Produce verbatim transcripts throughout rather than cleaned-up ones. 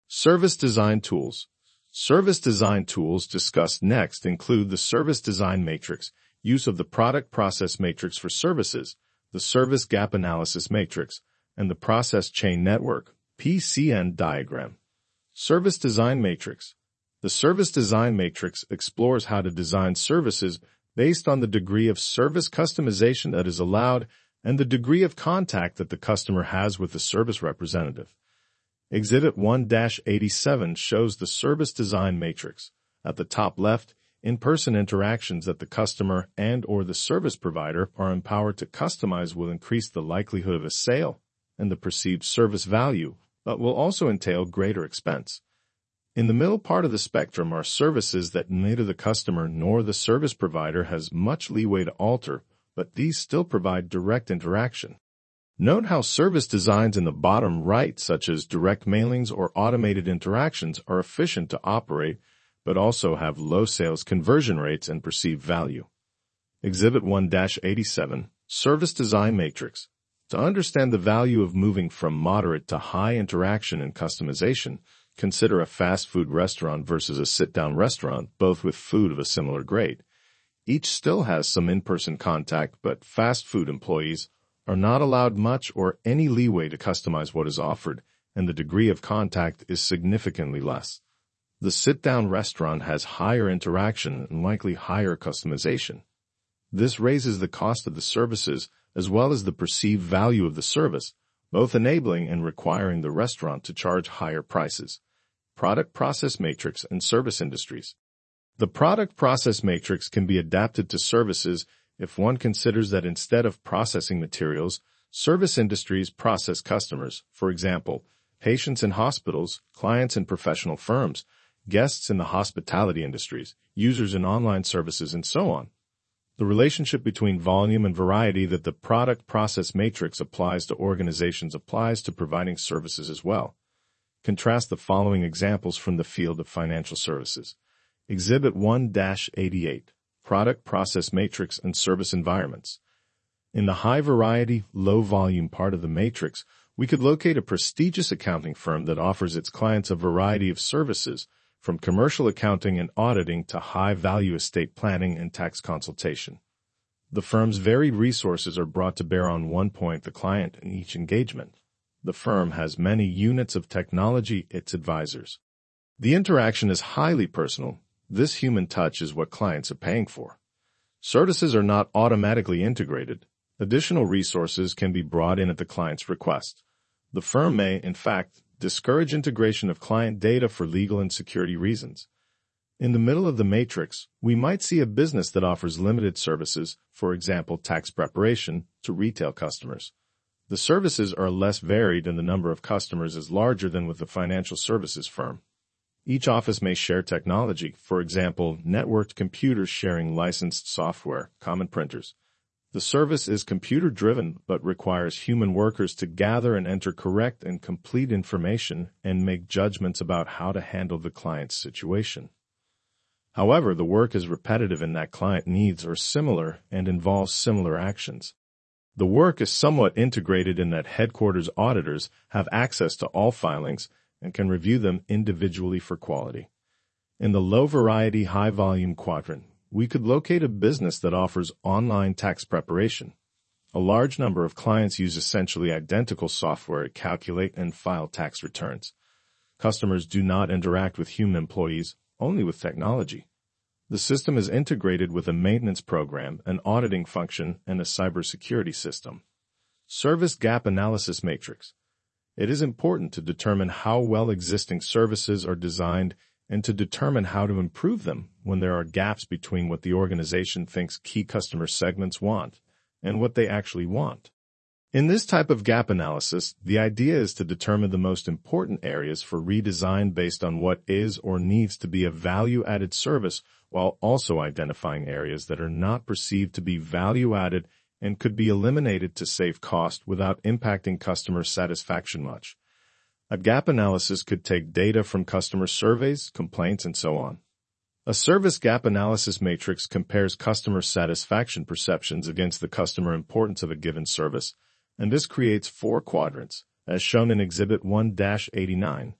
Service design tools. Service design tools discussed next include the Service Design Matrix, use of the Product Process Matrix for services, the Service Gap Analysis Matrix, and the Process Chain Network, P C N diagram. Service Design Matrix. The Service Design Matrix explores how to design services based on the degree of service customization that is allowed and the degree of contact that the customer has with the service representative. Exhibit one dash eighty-seven shows the Service Design Matrix. At the top left, in-person interactions that the customer and or the service provider are empowered to customize will increase the likelihood of a sale and the perceived service value, but will also entail greater expense. In the middle part of the spectrum are services that neither the customer nor the service provider has much leeway to alter, but these still provide direct interaction. Note how service designs in the bottom right, such as direct mailings or automated interactions, are efficient to operate, but also have low sales conversion rates and perceived value. Exhibit one dash eighty-seven, Service Design Matrix. To understand the value of moving from moderate to high interaction and customization, consider a fast food restaurant versus a sit-down restaurant, both with food of a similar grade. Each still has some in-person contact, but fast food employees are not allowed much or any leeway to customize what is offered, and the degree of contact is significantly less. The sit-down restaurant has higher interaction and likely higher customization. This raises the cost of the services as well as the perceived value of the service, both enabling and requiring the restaurant to charge higher prices. Product Process Matrix and Service Industries. The Product Process Matrix can be adapted to services if one considers that instead of processing materials, service industries process customers, for example, patients in hospitals, clients in professional firms, guests in the hospitality industries, users in online services, and so on. The relationship between volume and variety that the Product Process Matrix applies to organizations applies to providing services as well. Contrast the following examples from the field of financial services. Exhibit one dash eighty-eight. Product Process Matrix and Service Environments. In the high variety, low volume part of the matrix, we could locate a prestigious accounting firm that offers its clients a variety of services, from commercial accounting and auditing to high-value estate planning and tax consultation. The firm's varied resources are brought to bear on one point the client in each engagement. The firm has many units of technology, its advisors. The interaction is highly personal. This human touch is what clients are paying for. Services are not automatically integrated. Additional resources can be brought in at the client's request. The firm may, in fact, discourage integration of client data for legal and security reasons. In the middle of the matrix, we might see a business that offers limited services, for example, tax preparation, to retail customers. The services are less varied and the number of customers is larger than with a financial services firm. Each office may share technology, for example, networked computers sharing licensed software, common printers. The service is computer-driven but requires human workers to gather and enter correct and complete information and make judgments about how to handle the client's situation. However, the work is repetitive in that client needs are similar and involves similar actions. The work is somewhat integrated in that headquarters auditors have access to all filings and can review them individually for quality. In the low-variety, high-volume quadrant, we could locate a business that offers online tax preparation. A large number of clients use essentially identical software to calculate and file tax returns. Customers do not interact with human employees, only with technology. The system is integrated with a maintenance program, an auditing function, and a cybersecurity system. Service Gap Analysis Matrix. It is important to determine how well existing services are designed and to determine how to improve them when there are gaps between what the organization thinks key customer segments want and what they actually want. In this type of gap analysis, the idea is to determine the most important areas for redesign based on what is or needs to be a value-added service, while also identifying areas that are not perceived to be value-added and could be eliminated to save cost without impacting customer satisfaction much. A gap analysis could take data from customer surveys, complaints, and so on. A service gap analysis matrix compares customer satisfaction perceptions against the customer importance of a given service, and this creates four quadrants, as shown in Exhibit one dash eighty-nine.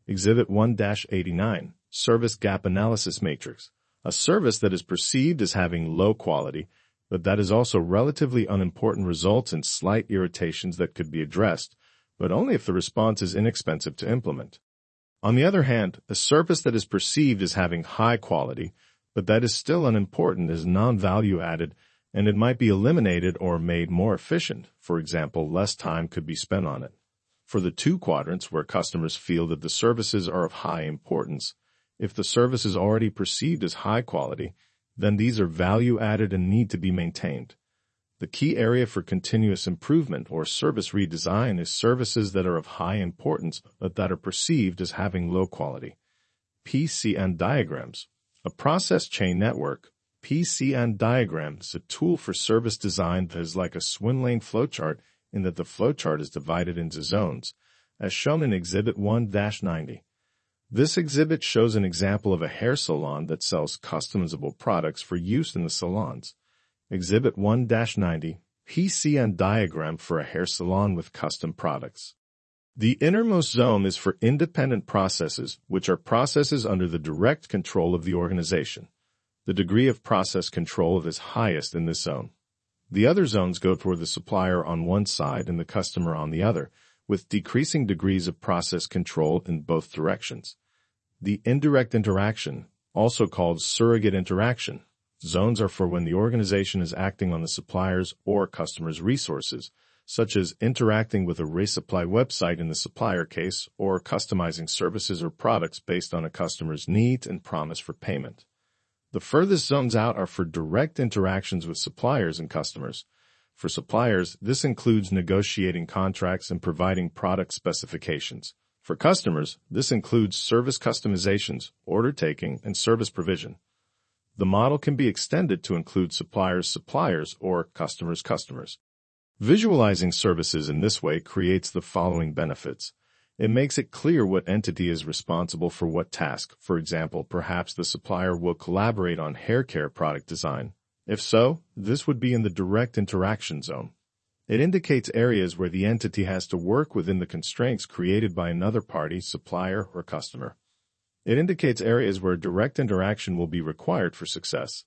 Exhibit one dash eighty-nine, Service Gap Analysis Matrix. A service that is perceived as having low quality, but that is also relatively unimportant, results in slight irritations that could be addressed, but only if the response is inexpensive to implement. On the other hand, a service that is perceived as having high quality, but that is still unimportant, is non-value added, and it might be eliminated or made more efficient. For example, less time could be spent on it. For the two quadrants where customers feel that the services are of high importance, if the service is already perceived as high quality, then these are value added and need to be maintained. The key area for continuous improvement or service redesign is services that are of high importance but that are perceived as having low quality. P C N diagrams. A process chain network, P C N diagram, is a tool for service design that is like a swim lane flowchart in that the flowchart is divided into zones, as shown in Exhibit one dash ninety. This exhibit shows an example of a hair salon that sells customizable products for use in the salons. Exhibit one dash ninety, P C N diagram for a hair salon with custom products. The innermost zone is for independent processes, which are processes under the direct control of the organization. The degree of process control is highest in this zone. The other zones go toward the supplier on one side and the customer on the other, with decreasing degrees of process control in both directions. The indirect interaction, also called surrogate interaction, zones are for when the organization is acting on the supplier's or customer's resources, such as interacting with a resupply website in the supplier case or customizing services or products based on a customer's needs and promise for payment. The furthest zones out are for direct interactions with suppliers and customers. For suppliers, this includes negotiating contracts and providing product specifications. For customers, this includes service customizations, order taking, and service provision. The model can be extended to include suppliers' suppliers or customers' customers. Visualizing services in this way creates the following benefits. It makes it clear what entity is responsible for what task. For example, perhaps the supplier will collaborate on hair care product design. If so, this would be in the direct interaction zone. It indicates areas where the entity has to work within the constraints created by another party, supplier, or customer. It indicates areas where direct interaction will be required for success.